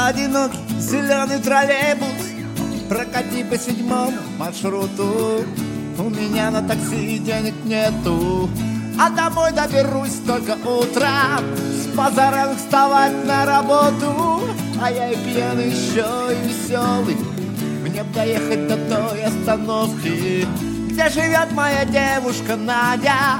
Одинокий зеленый троллейбус, прокати по 7-му маршруту. У меня на такси денег нету, а домой доберусь только утром. С позаранку вставать на работу, а я и пьяный еще, и веселый. Мне б доехать до той остановки, где живет моя девушка Надя.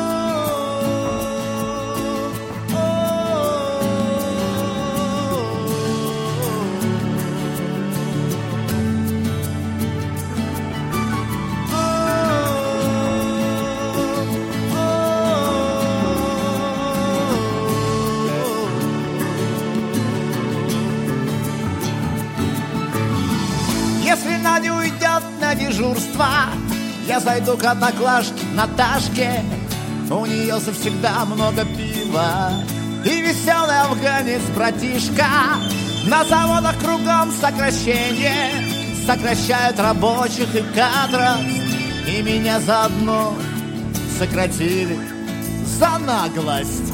Если Надя уйдет на дежурство, я зайду к одноклашке Наташке. У нее завсегда много пива и веселый афганец братишка. На заводах кругом сокращение, сокращают рабочих и кадров. И меня заодно сократили за наглость.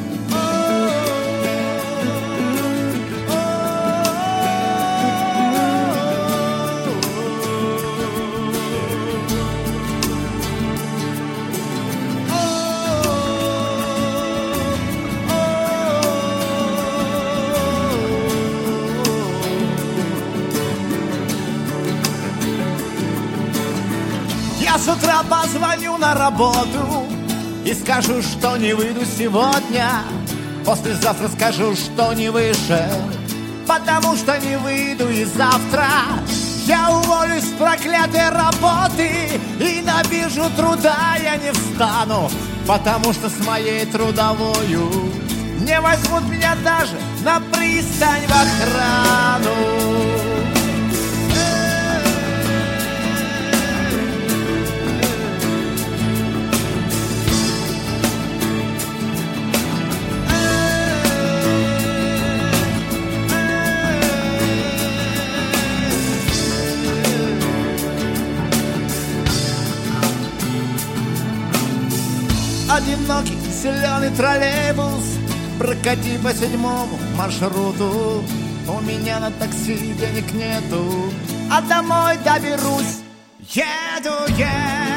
Я с утра позвоню на работу и скажу, что не выйду сегодня. Послезавтра скажу, что не вышел, потому что не выйду и завтра. Я уволюсь с проклятой работы, и на биржу труда я не встану, потому что с моей трудовою не возьмут меня даже на пристань в охрану. Одинокий зеленый троллейбус, прокати по 7-му маршруту. У меня на такси денег нету, а домой доберусь. Еду, еду.